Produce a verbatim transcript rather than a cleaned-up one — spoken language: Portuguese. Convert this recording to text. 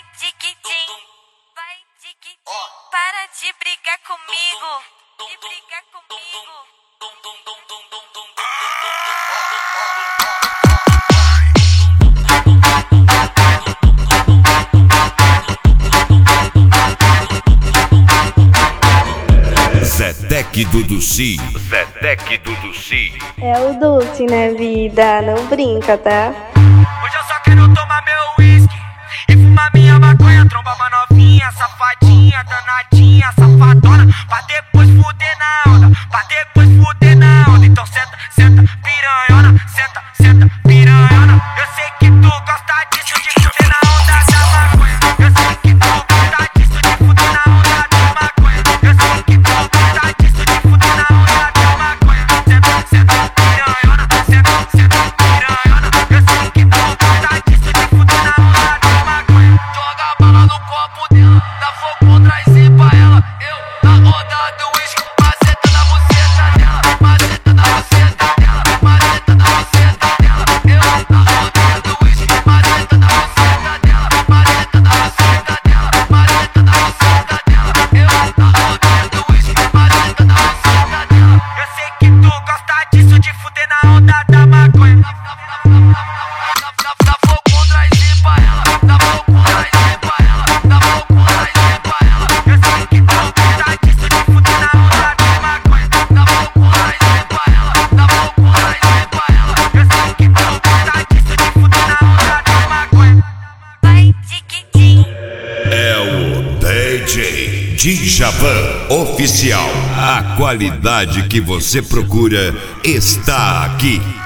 tiquitim, vai tiquitim. Para de brigar comigo, de brigar comigo. Zetec Duduci, Zetec Duduci. É o Dulce, né, vida? Não brinca, tá? Hoje eu só quero tomar meu uísque e fumar minha maconha, trombar uma novinha, safadinha, danadinha, safadona, pra depois fuder na onda, pra depois fuder na onda. Então senta, senta, piranhona, senta, senta, piranhona. Eu sei que tu gosta disso, de fuder na onda da maconha. Eu sei que tu gosta disso, de fuder na onda da maconha. Eu sei que tu gosta disso, de fuder na onda da maconha. Senta, senta, piranhona, senta, senta, piranhona. Eu sei que tu gosta disso, de fuder na onda da maconha. Joga a bala no copo dela, dá fogo atrás e pra ela. Eu na onda do uísque, maceta na buceta dela, maceta na buceta dela, maceta na buceta dela. Eu na onda do uísque, maceta na buceta dela, maceta na buceta dela, maceta na buceta dela. Eu na onda do uísque, maceta na buceta dela. Eu sei que tu gosta disso, de fuder na onda da maconha. Dá fogo atrás e pra ela, dá fogo atrás e pra ela, dá fogo atrás e pra ela. Eu sei que tu gosta disso, de fuder na onda da maconha. Dá fogo atrás e pra ela, dá fogo atrás e pra ela. Eu sei que tu gosta disso, de fuder na onda da maconha. Vai tiquitim. É o D J Djavan Oficial. A qualidade que você procura está aqui.